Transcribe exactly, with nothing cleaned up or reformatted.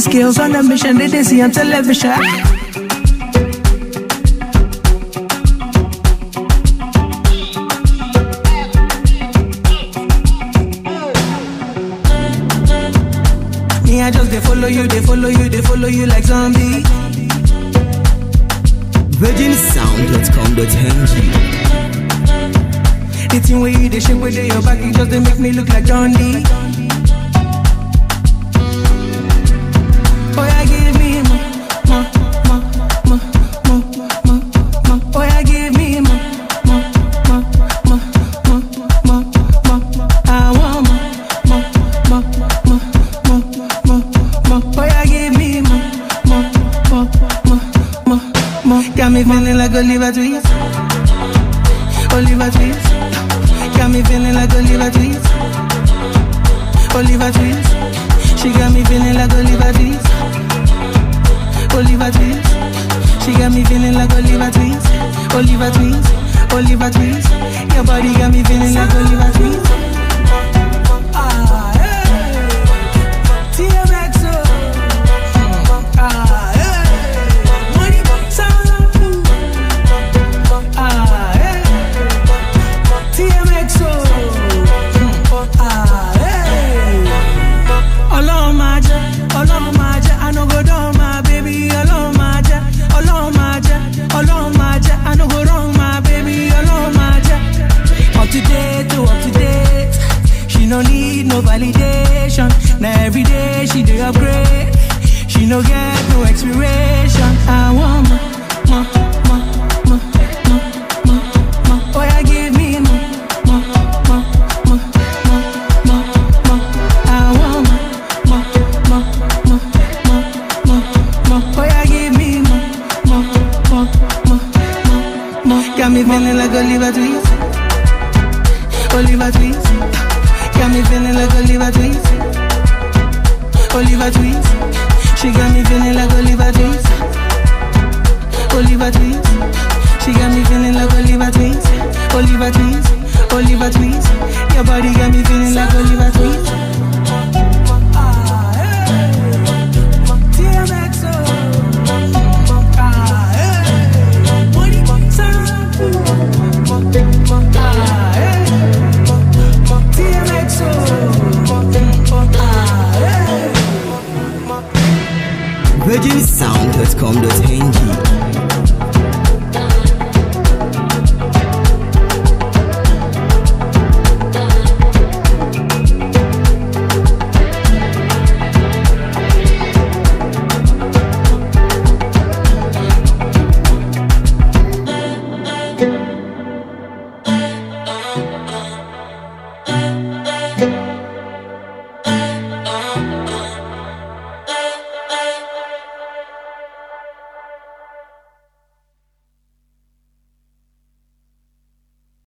Skills on a mission, they, they see on television. Me, I just they follow you, they follow you, they follow you like zombie. virgin sound dot com dot n g. The thing where you, they shape with your back, it just they make me look like John Lee. Oh, yeah, give me more, more, more, more, more, more, more. Oh, yeah, give me more, more, more, more, more, more, more. I want more, more, more, more, more, more, more. Oh, yeah, give me more, more, more, more, more, more. Got me feeling like Oliver Twist, Oliver Twist. Got me feeling like Oliver Twist, Oliver Twist. She got me feeling like Oliver Twist, Oliver Twist. She got me feeling like Oliver Twist, Oliver Twist, Oliver Twist. Your body got me feeling like Oliver Twist. Ah, hey. T M X O. Ah, hey. Money, sound, ah, hey. T M X O. Ah, hey. Alone, my jet, alone, my jet. I no go down, my baby. Alone, my jet, alone, my jet, alone, my jet. I no go wrong, my baby. Alone, my jet. Up to date, to up to date. She no need no validation. Now every day she do upgrade. She no get no expiration. I want more, more, more, more, more, more, more. Oh, yeah, give me more, more, more, more, more, more, more. I want more, more, more, more, more, more, more. Oh, yeah, give me more, more, more, more, more, more. Got me feeling like Oliver Twist, Oliver Twist. Got me feeling like Oliver Twist, Oliver Twist. She got me feeling like Oliver Twist, Oliver Twist. She got me feeling like Oliver Twist, Oliver Twist, Oliver Twist. Your body got me feeling like Oliver Twist. Ah, hey. T M X O. Ah, hey. Money, sound. Ah, hey. T M X O. Ah, hey. virgin sound dot com dot n g.